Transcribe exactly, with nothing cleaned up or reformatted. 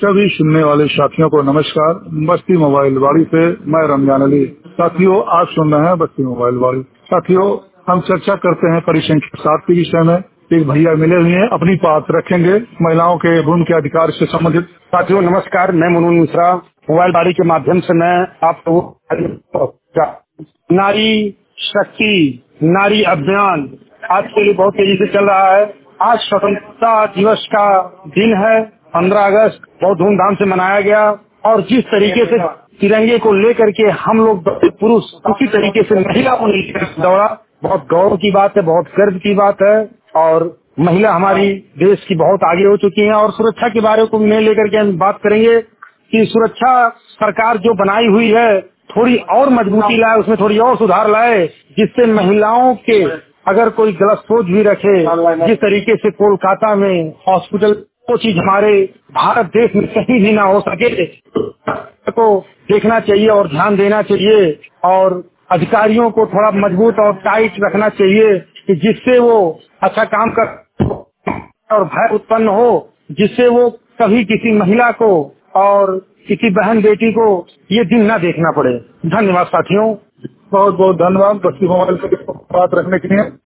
सभी सुनने वाले साथियों को नमस्कार। बस्ती मोबाइल वाड़ी से मैं रमजान अली। साथियों, आज सुन रहे हैं बस्ती मोबाइल वाड़ी। साथियों, हम चर्चा करते हैं परिसंख्या सात के विषय में। एक भैया मिले हुए हैं, अपनी बात रखेंगे महिलाओं के भूमि के अधिकार से संबंधित। साथियों नमस्कार, मैं मुनमुन मिश्रा। मोबाइल वाड़ी के माध्यम से मैं आप लोगों नारी शक्ति नारी अभियान आज के लिए बहुत तेजी से चल रहा है। आज स्वतंत्रता दिवस का दिन है, पंद्रह अगस्त बहुत धूमधाम से मनाया गया। और जिस तरीके से तिरंगे को लेकर के हम लोग पुरुष उसी तरीके से महिला को लेकर दौड़ा, बहुत गौरव की बात है, बहुत गर्व की बात है। और महिला हमारी देश की बहुत आगे हो चुकी है। और सुरक्षा के बारे को में लेकर के हम बात करेंगे कि सुरक्षा सरकार जो बनाई हुई है थोड़ी और मजबूती लाए, उसमें थोड़ी और सुधार लाए, जिससे महिलाओं के अगर कोई गलत सोच भी रखे, जिस तरीके से कोलकाता में हॉस्पिटल वो चीज हमारे भारत देश में कहीं भी ना हो सके को देखना चाहिए और ध्यान देना चाहिए। और अधिकारियों को थोड़ा मजबूत और टाइट रखना चाहिए कि जिससे वो अच्छा काम कर और भय उत्पन्न हो, जिससे वो कभी किसी महिला को और किसी बहन बेटी को ये दिन न देखना पड़े। धन्यवाद साथियों, बहुत बहुत धन्यवाद बस्ती मोबाइल पर बात रखने के लिए।